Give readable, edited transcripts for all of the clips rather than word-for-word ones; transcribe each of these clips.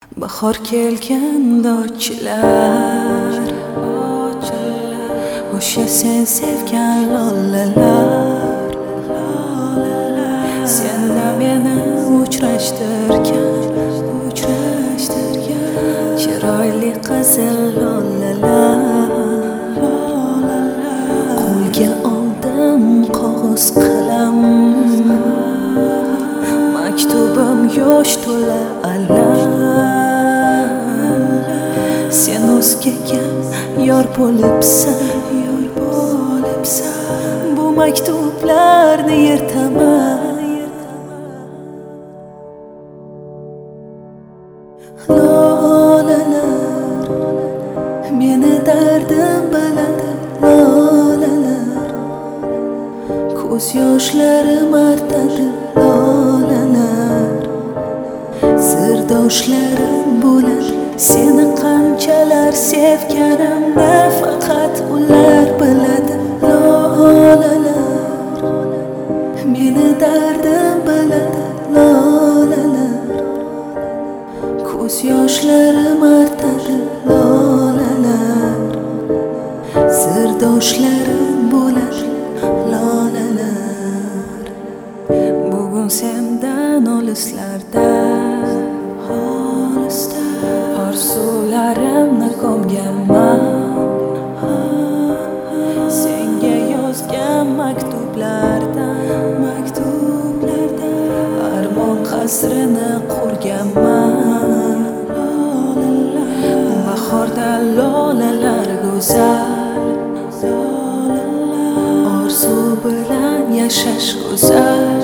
Bahor kelganda ochlar o'sha sen sevgan lolalar senda meni uchrashtirgan chiroyli qizil lolalar qo'lga oldim qog'oz qalam maktubim yosh to'la alam sen o'zgaga yor bo'libsan bu maktublarni yirtaman lolalar meni dardim biladi lolalar ko'z yoshlarim artadi lolalar sirdoshlarim bo'ladi seni qanchalar sevganimni faqat ular biladi lolalar meni dardim biladi lolalar ko'z yoshlarim artadi lolalar sirdoshlarim bo'ladi lolalar bugun sendan olislarda orzularimni ko'mganman senga yozgan maktublardan armon qasrini qurganman bahorda lolalar go'zal orzu bilan yashash go'zal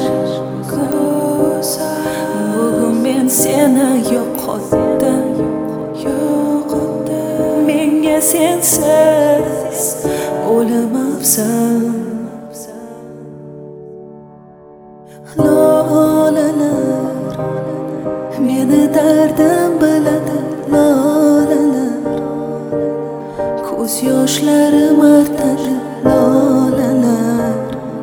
bugun men seni yo'qotdim menga sensiz o'lim afzal lolalar meni dardim biladi lolalar ko'z yoshlarim artadi lolalar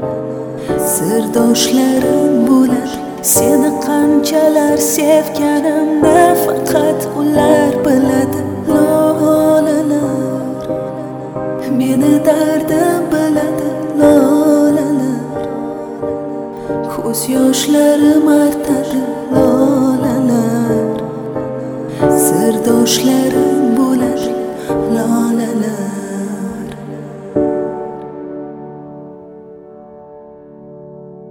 sirdoshlarim bo'ladi seni qanchalar sevganimni faqat ular biladi lolalar meni dardim biladi lolalar ko'z yoshlarim artadi lolalar sirdoshlarim